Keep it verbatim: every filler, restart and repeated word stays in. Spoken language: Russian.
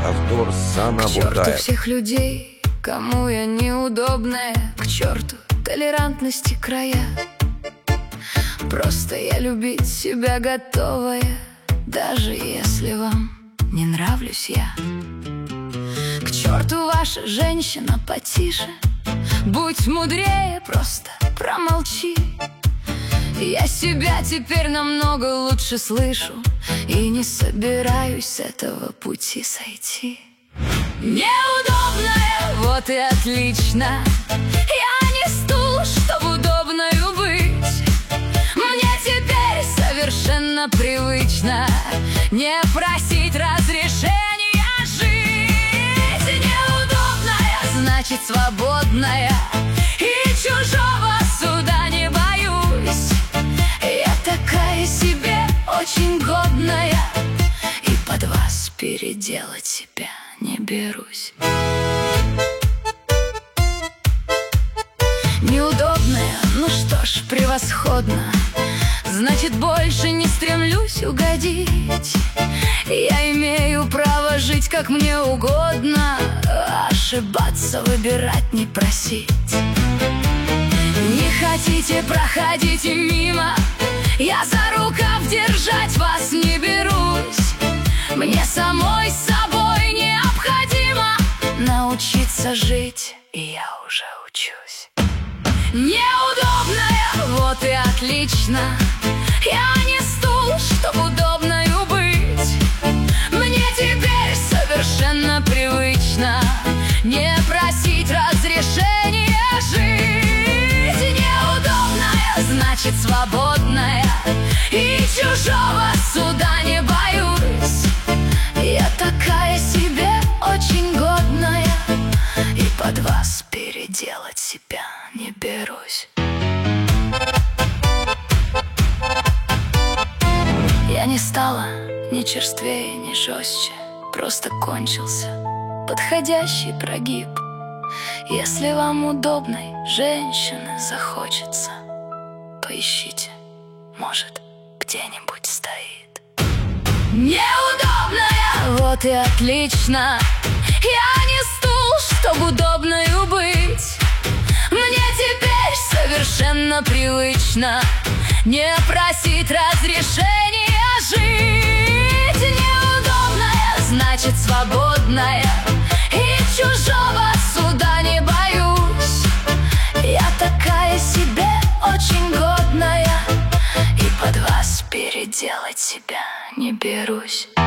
Авторс Санна К черту Бурдаев. всех людей, кому я неудобная, к черту толерантности края. Просто я любить себя готовая, даже если вам не нравлюсь я. К черту ваша женщина потише, будь мудрее, просто промолчи. Я себя теперь намного лучше слышу и не собираюсь с этого пути сойти. Неудобная, вот и отлично. Я не стул, чтоб удобною быть. Мне теперь совершенно привычно не просить разрешения жить. Неудобная, значит свободная, и чужого суда не боюсь. Я такая себе очень годная, и под вас переделать себя не берусь. Неудобная, ну что ж, превосходно. Значит, больше не стремлюсь угодить. Я имею право жить, как мне угодно, ошибаться, выбирать, не просить. Не хотите, проходите мимо, я за рукав держать вас не берусь. Мне самой с собой необходимо научиться жить, и я уже учусь. Неудобная, вот и отлично. Я не стул, чтоб удобною быть. Мне теперь совершенно привычно не просить разрешения жить. Неудобная, значит свободная, и чужого суда не боюсь. Я такая себе очень годная, и под вас переделать себя не берусь. Я не стала ни черствее, ни жестче, просто кончился подходящий прогиб. Если вам удобной женщины захочется, поищите, может, где-нибудь стоит. Неудобная, вот и отлично. Я не стул, чтоб удобною быть. Мне теперь совершенно привычно не просить разрешения жить. Неудобная, значит свободная, и чужого суда не боюсь. Я такая себе очень годная, и под вас переделать себя не берусь.